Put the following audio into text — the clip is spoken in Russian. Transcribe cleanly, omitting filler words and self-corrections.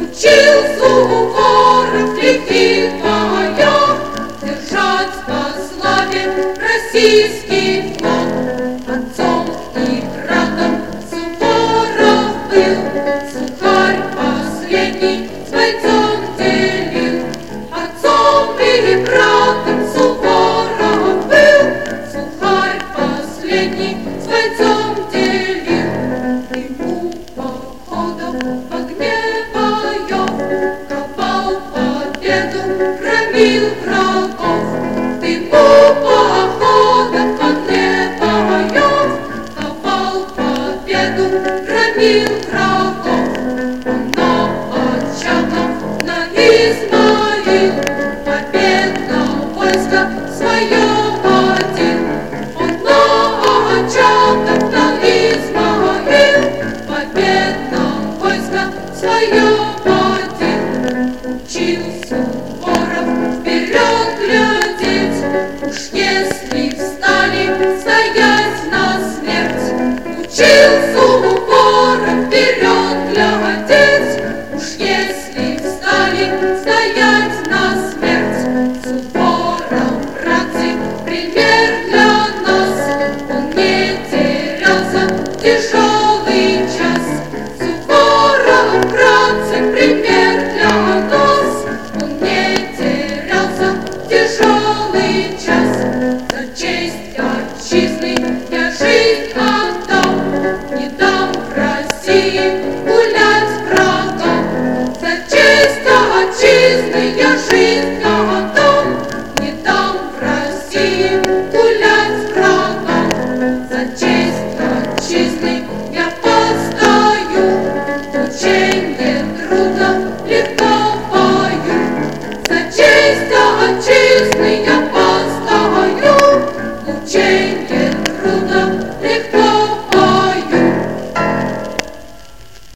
Учил суворов лихих боях держать во славе российский флаг. Отцом и братом Суворов был, сухарь последний с бойцом делил. Отцом и братом Суворов был, сухарь последний с бойцом делил. Ему походом в огне громил врагов, ему походом в огне боев ковал победу, громил врагов. Он на Очаков, на Измаил победно войско свое водил. Он на Очаков, на Измаил победно войско свое водил. Учился вперед глядеть, уж если встали стоять на смерть. Учил Суворов вперед глядеть, уж если встали стоять на смерть. Суворов, братцы, пример для нас, он не терялся в тяжелый час. Суворов, братцы, пример для нас, он не терялся тяжелый час. За честь отчизны я жизнь отдал, не дам в России гулять врагам. За честь отчизны я жизнь отдал, не дам в России гулять врагам. За честь отчизны я постою, ученье трудно, легко пою. За честь отчизны я постою, ученье